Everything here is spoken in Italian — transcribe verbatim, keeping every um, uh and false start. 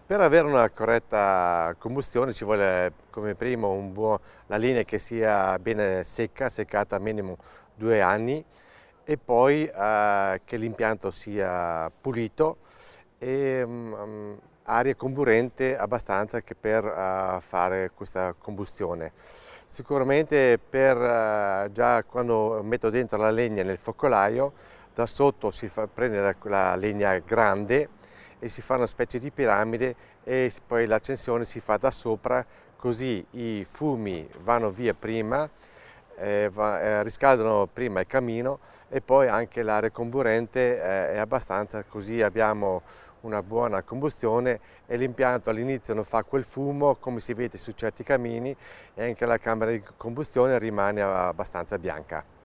Per avere una corretta combustione ci vuole come primo un buon, la linea che sia bene secca, seccata minimo due anni, e poi eh, che l'impianto sia pulito e mm, aria comburente abbastanza che per eh, fare questa combustione. Sicuramente per eh, già quando metto dentro la legna nel focolaio, da sotto si fa prendere la legna grande e si fa una specie di piramide e poi l'accensione si fa da sopra, così i fumi vanno via prima, eh, va, eh, riscaldano prima il camino e poi anche l'aria comburente eh, è abbastanza, così abbiamo una buona combustione e l'impianto all'inizio non fa quel fumo come si vede su certi camini, e anche la camera di combustione rimane abbastanza bianca.